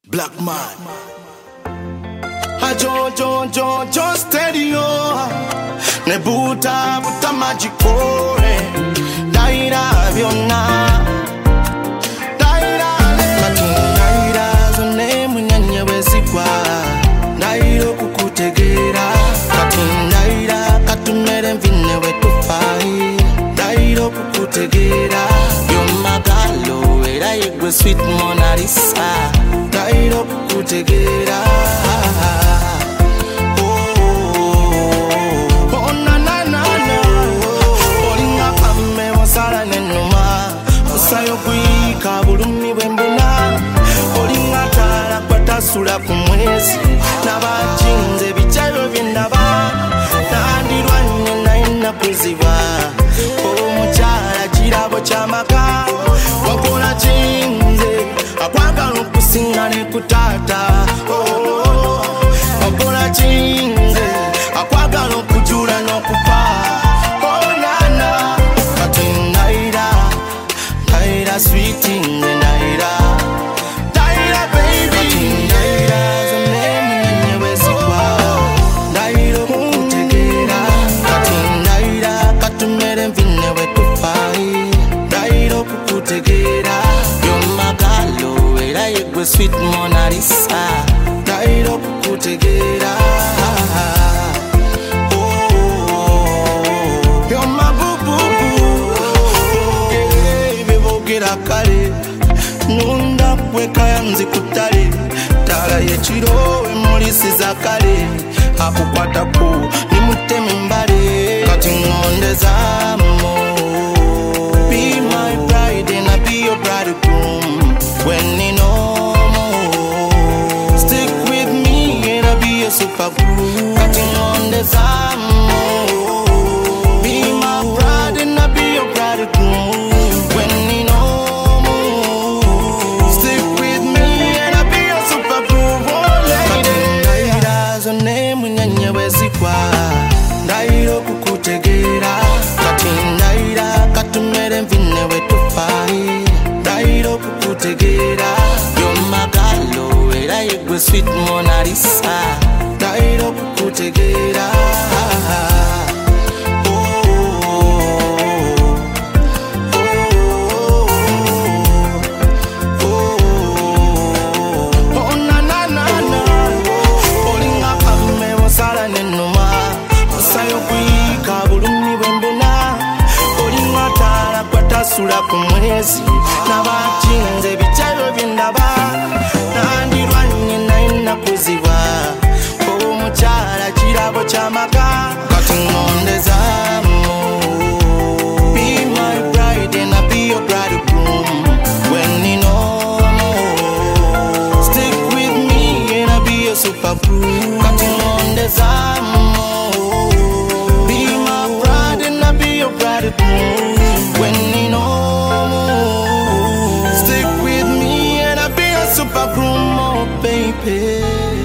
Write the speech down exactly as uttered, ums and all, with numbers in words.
Black man. Ajo jo jo jo steady yo. Nebuta buta magicore. Daira viona. Daira le. Daira zone munyanye wesikwa. Dairo kukutegera. Daira katumere mvine wetufai. Dairo kukutegera. Yomagalo era igwe sweet Mona Lisa. Dairo kukutegera. Sula kumwezi nabachinze bichayo byendaba nandirwanye naina kuziba omukyala kirabo kyamaka wakola chinze akwagala okusinga ne kutata wakola chinze akwagala okujula n'okupa onana kati naira naira sweeting naira sweet Mona Lisa. Dairo kukutegera. Oh, you're my boo boo boo. Hey, bebogera kale. Nunda kweka yanzi kutale. Tala yechiro emulisi za kale. Akukwata ku ni mutemi mbale. Kati ngonde zamo. Be my bride and I be your bridegroom. When you know super glue, cutting on the zamo. Be my bride and I be your bridegroom. When you know, stick with me and I be your super glue. Oh lady, Daira zone munyanye wesikwa. Dairo kukutegera. Cutting Daira katumere mvine wetufai. Dairo kukutegera. Yomagalo era igwe sweet Mona Lisa. Dairo kukutegera. Oh, oh, oh, oh, na na na na. Olinga kame wasala nenuma. Osayo kuika bulumi bwembona. Olinga tala kwata sula kumwezi. Nabachinze bichayo byendaba. Nandirwanye naina kuziba. Omukyala kirabo kyamaka kati ngonde zamo. Be my bride and I be your bridegroom. When you know, stick with me and I be your super glue. Kati ngonde zamo. Be my bride and I be your bridegroom. When you know, stick with me and I be your super groom, oh baby.